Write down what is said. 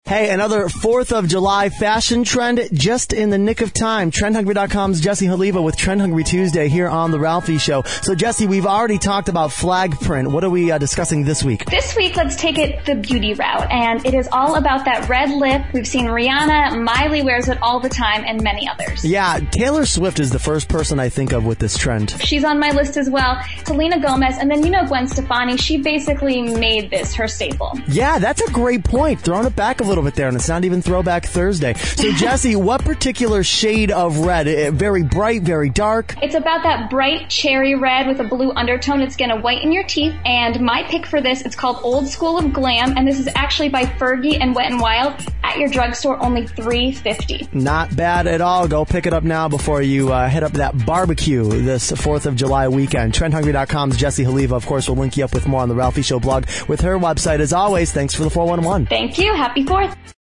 Hey, another 4th of July fashion trend just in the nick of time. TrendHungry.com's Jessie Haliva with Trend Hungry Tuesday here on The Ralphie Show. So, Jessie, we've already talked about flag print. What are we discussing this week? This week, let's take it the beauty route, and it is all about that red lip. We've seen Rihanna, Miley wears it all the time, and many others. Yeah, Taylor Swift is the first person I think of with this trend. She's on my list as well. Selena Gomez, and then Gwen Stefani. She basically made this her staple. Yeah, that's a great point. Throwing it back a little bit there, and it's not even Throwback Thursday. So, Jessie, what particular shade of red? Very bright, very dark? It's about that bright cherry red with a blue undertone. It's going to whiten your teeth, and my pick for this, it's called Old School of Glam, and this is actually by Fergie and Wet n Wild. At your drugstore, only $3.50. Not bad at all. Go pick it up now before you head up to that barbecue this 4th of July weekend. TrendHungry.com's Jessie Haliva, of course, will link you up with more on the Ralphie Show blog with her website. As always, thanks for the 411. Thank you. Happy 4th.